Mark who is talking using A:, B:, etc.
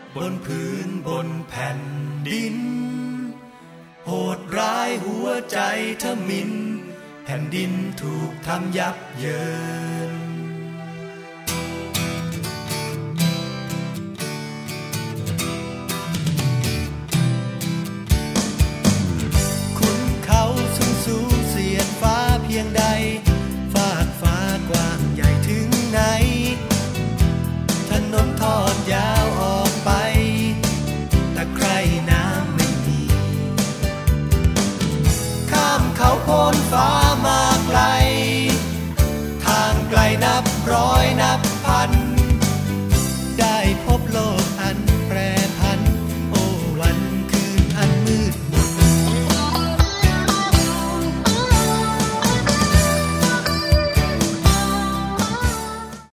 A: บนพื้นบนแผ่นดินโหดร้ายหัวใจทมิฬแผ่นดินถูกทำยับเยินขุนเขาสูงเสียดฟ้าเพียงใดฟากฟ้ากว้างใหญ่ถึงไหนถนนทอดยาว